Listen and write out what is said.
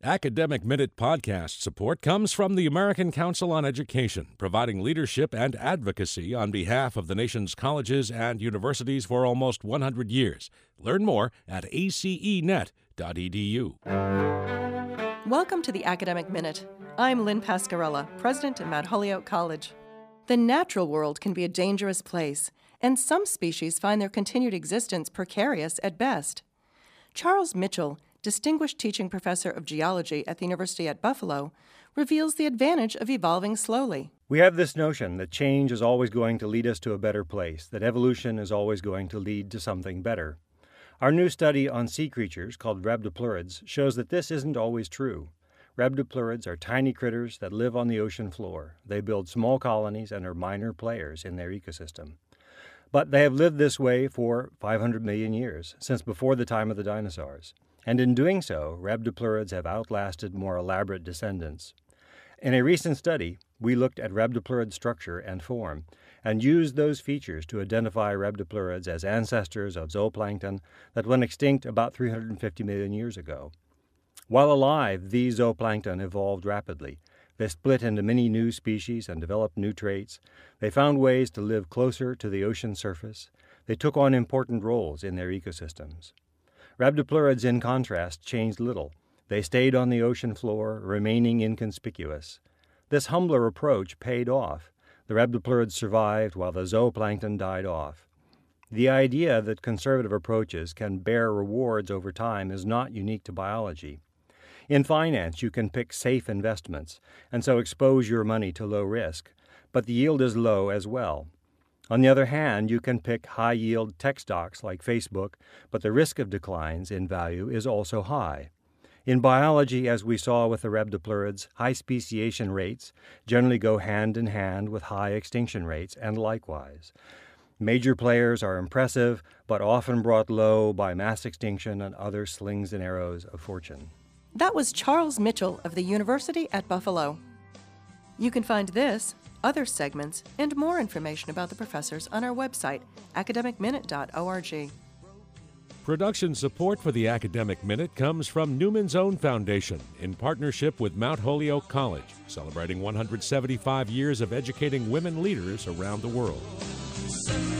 Academic Minute podcast support comes from the American Council on Education, providing leadership and advocacy on behalf of the nation's colleges and universities for almost 100 years. Learn more at acenet.edu. Welcome to the Academic Minute. I'm Lynn Pascarella, president at Mount Holyoke College. The natural world can be a dangerous place, and some species find their continued existence precarious at best. Charles Mitchell, distinguished teaching professor of geology at the University at Buffalo, reveals the advantage of evolving slowly. We have this notion that change is always going to lead us to a better place, that evolution is always going to lead to something better. Our new study on sea creatures, called rhabdopleurids, shows that this isn't always true. Rhabdopleurids are tiny critters that live on the ocean floor. They build small colonies and are minor players in their ecosystem. But they have lived this way for 500 million years, since before the time of the dinosaurs. And in doing so, rhabdopleurids have outlasted more elaborate descendants. In a recent study, we looked at rhabdopleurid structure and form, and used those features to identify rhabdopleurids as ancestors of zooplankton that went extinct about 350 million years ago. While alive, these zooplankton evolved rapidly. They split into many new species and developed new traits. They found ways to live closer to the ocean surface. They took on important roles in their ecosystems. Rhabdopleurids, in contrast, changed little. They stayed on the ocean floor, remaining inconspicuous. This humbler approach paid off. The rhabdopleurids survived while the zooplankton died off. The idea that conservative approaches can bear rewards over time is not unique to biology. In finance, you can pick safe investments, and so expose your money to low risk, but the yield is low as well. On the other hand, you can pick high-yield tech stocks like Facebook, but the risk of declines in value is also high. In biology, as we saw with the rhabdopleurids, high speciation rates generally go hand in hand with high extinction rates, and likewise. Major players are impressive, but often brought low by mass extinction and other slings and arrows of fortune. That was Charles Mitchell of the University at Buffalo. You can find this, other segments, and more information about the professors on our website, academicminute.org. Production support for the Academic Minute comes from Newman's Own Foundation in partnership with Mount Holyoke College, celebrating 175 years of educating women leaders around the world.